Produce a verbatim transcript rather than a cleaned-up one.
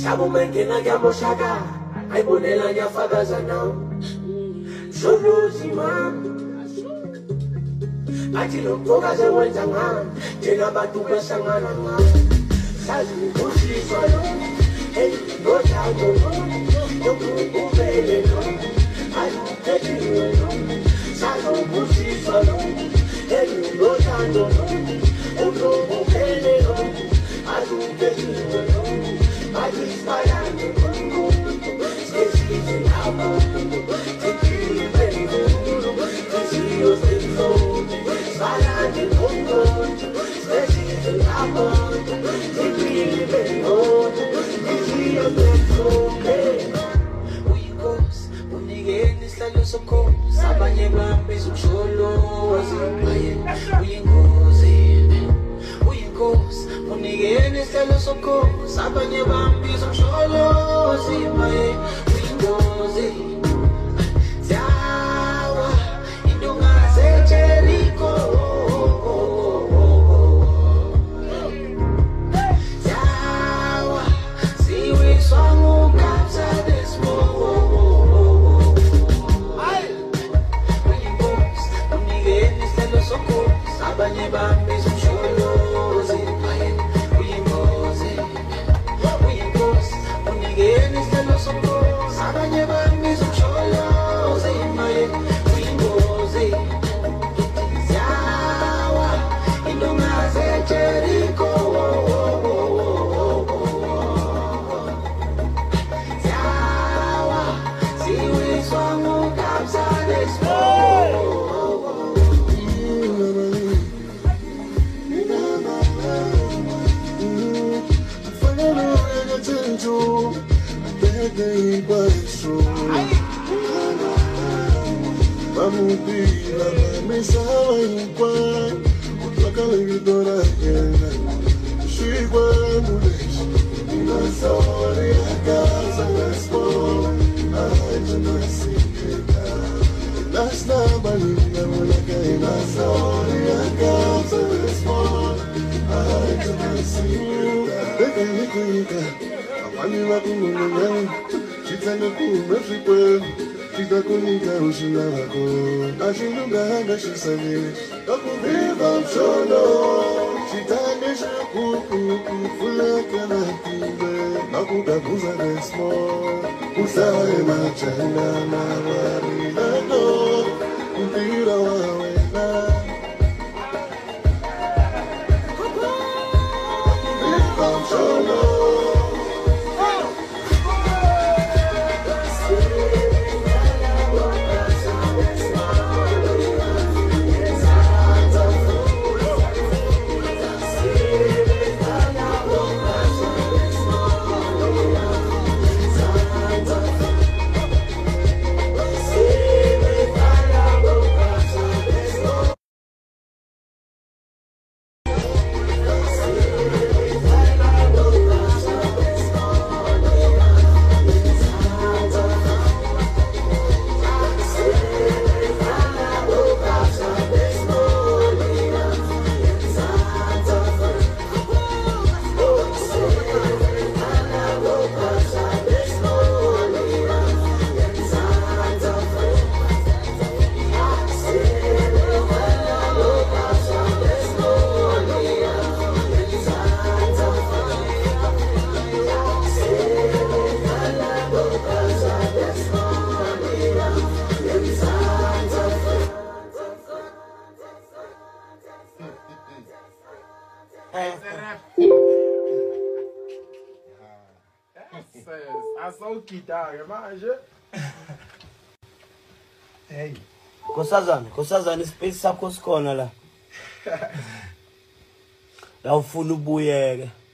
Shabu mengena ya moshaka, ay bonela ya fagaza now. Solo zima, ati lo poka ze wenzanga, tena batu besangana nga. Sazi kushi solo, hey no chamo, yo kumbele no, ayu keti no. Sazi kushi solo, hey no chamo, yo kumbele no, ayu keti no. I just find out the Congo, say she's in Alma, take you very good, to see your thing so, find out the Congo, say she's in Alma, take you very good, to see your thing so, okay. We goes, when you get this like you're so cold, Sabanye Bambi, so solo, was in my we goes in. Goes when they get this little so cool. Sabanye Bambi so solo, see my windows in. Zawa, indunga se Jericho. Zawa, see we song who capture this more. When goes when they get this little so cool. Sabanye Bambi so solo. Vamos la mesa en cual otra calidora llena Chihuahua y la soria casa responde ay yo no sé qué tal las navalinas la que la soria casa responde ay yo no sé qué tal de cuica awali wa kununga chitanga kumefi kwenu Kita kunika ushinabako Ashilunga nashisane Akuviva mshono Chitane shakuku Kufulaka na kibe Nakukakuza desmo Usawe machana na warilano Mpira wawena Akuviva mshono Hey, Nkosazana, Nkosazana ispace sakho sikhona la. La ufuna ubuyeke.